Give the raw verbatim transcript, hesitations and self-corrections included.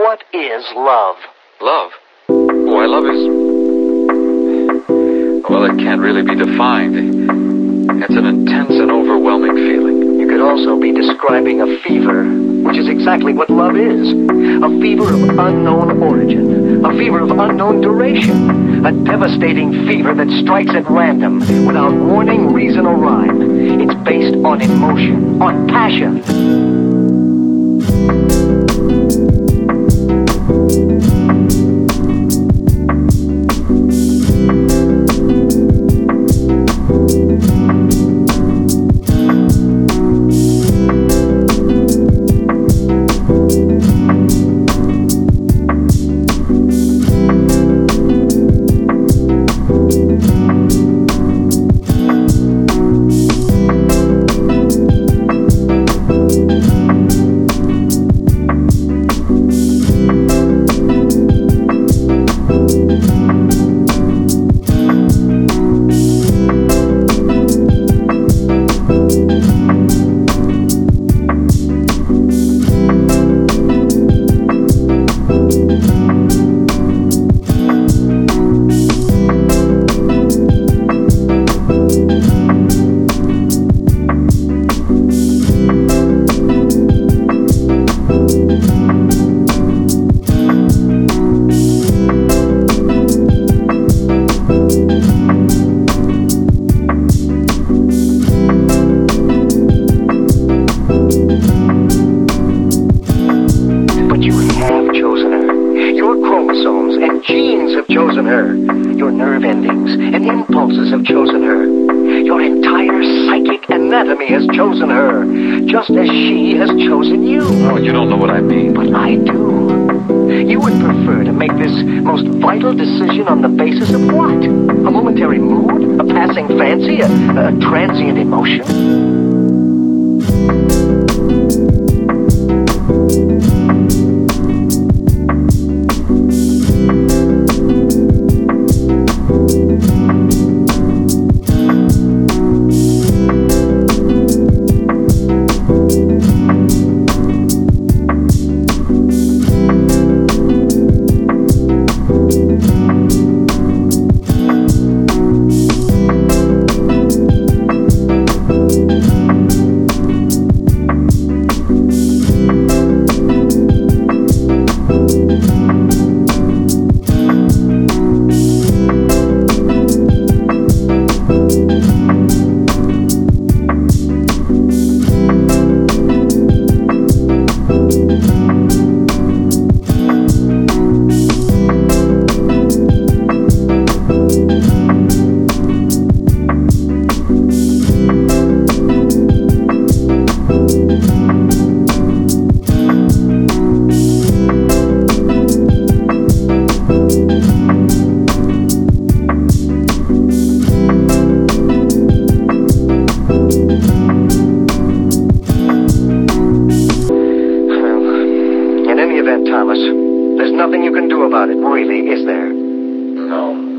What is love? Love? Why, love is... Well, it can't really be defined. It's an intense and overwhelming feeling. You could also be describing a fever, which is exactly what love is. A fever of unknown origin. A fever of unknown duration. A devastating fever that strikes at random, without warning, reason, or rhyme. It's based on emotion, on passion. Chromosomes and genes have chosen her. Your nerve endings and impulses have chosen her. Your entire psychic anatomy has chosen her, just as she has chosen you. Oh, you don't know what I mean. But I do. You would prefer to make this most vital decision on the basis of what? A momentary mood? A passing fancy? A, a transient emotion? Thomas, there's nothing you can do about it, really, is there? No.